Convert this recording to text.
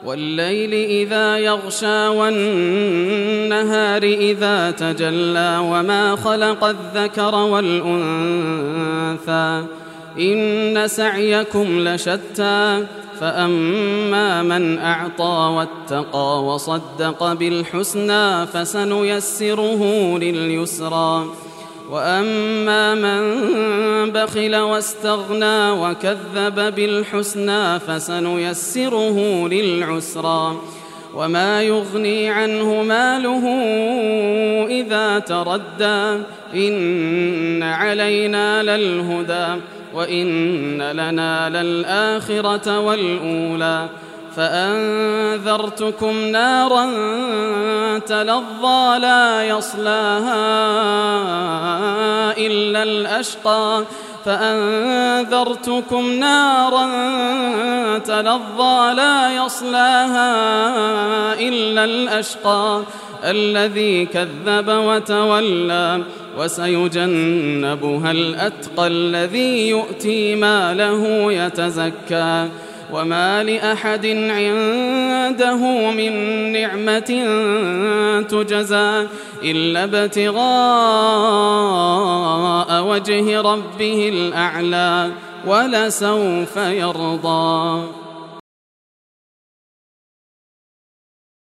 والليل إذا يغشى والنهار إذا تجلى وما خلق الذكر والأنثى إن سعيكم لشتى فأما من أعطى واتقى وصدق بالحسنى فسنيسره لليسرى وأما من بخل واستغنى وكذب بالحسنى فسنيسره للعسرى وما يغني عنه ماله إذا تردى إن علينا للهدى وإن لنا للآخرة والأولى فأنذرتكم نارا تلظى لا يصلاها إلا الأشقى فأنذرتكم نارا تلظى لا يصلاها إلا الأشقى الذي كذب وتولى وسيجنبها الأتقى الذي يؤتي ماله يتزكى وما لأحد عنده من نعمة تجزى إلا ابتغاء وجه ربه الأعلى ولسوف يرضى.